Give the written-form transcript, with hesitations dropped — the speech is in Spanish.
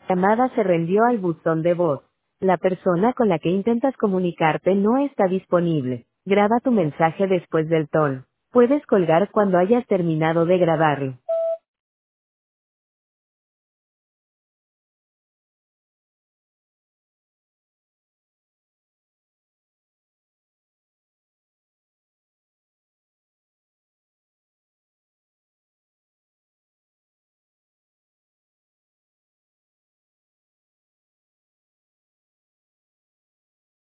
llamada se rendió al buzón de voz. La persona con la que intentas comunicarte no está disponible. Graba tu mensaje después del tono. Puedes colgar cuando hayas terminado de grabarlo.